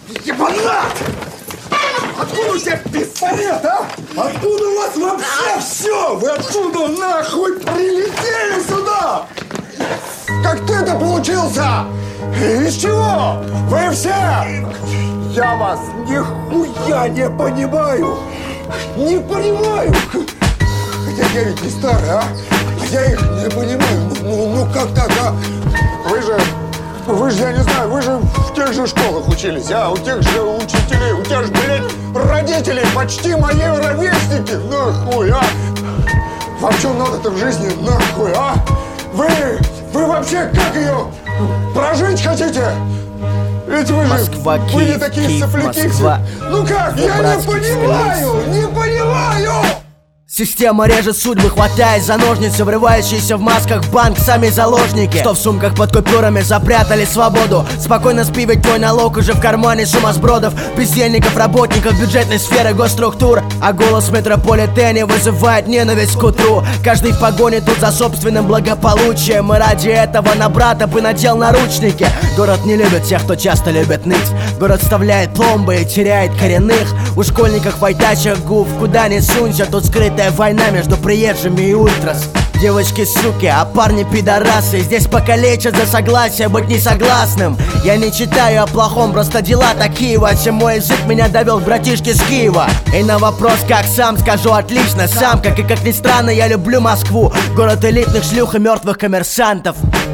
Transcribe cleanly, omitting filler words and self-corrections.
Ебанат! Откуда у тебя пистолет, а? Откуда у вас вообще все? Вы откуда нахуй прилетели сюда? Как ты это получился? Из чего? Вы все? Я вас нихуя не понимаю. Не понимаю. Хотя я ведь не старый, а? Я их не понимаю. Ну как так, а? Вы же, я не знаю, вы же в тех же школах учились, а? У тех же учителей, у тебя же, блядь, родители почти мои ровесники. Нахуй, а? Вам что надо-то в жизни, нахуй, а? Вы вообще как ее прожить хотите? Ведь вы же, Москва, вы не Киев, такие Киев, сопляки. Москва. Ну как, я не понимаю, не понимаю! Система режет судьбы, хватаясь за ножницы, врывающиеся в масках в банк сами заложники, что в сумках под купюрами запрятали свободу. Спокойно спи, ведь твой налог уже в кармане сумасбродов, бездельников, работников бюджетной сферы, госструктур. А голос в метрополитене вызывает ненависть к утру. Каждый в погоне тут за собственным благополучием, и ради этого на брата бы надел наручники. Город не любит тех, кто часто любит ныть. Город вставляет пломбы и теряет коренных. У школьников в айтачах гуф, куда ни сунься, тут скрытая война между приезжими и ультрас. Девочки суки, а парни пидорасы. Здесь покалечат за согласие быть несогласным. Я не читаю о плохом, просто дела такие. Во всем мой язык меня довел к братишке с Киева. И на вопрос как сам скажу отлично сам. Как и как ни странно, я люблю Москву. Город элитных шлюх и мертвых коммерсантов.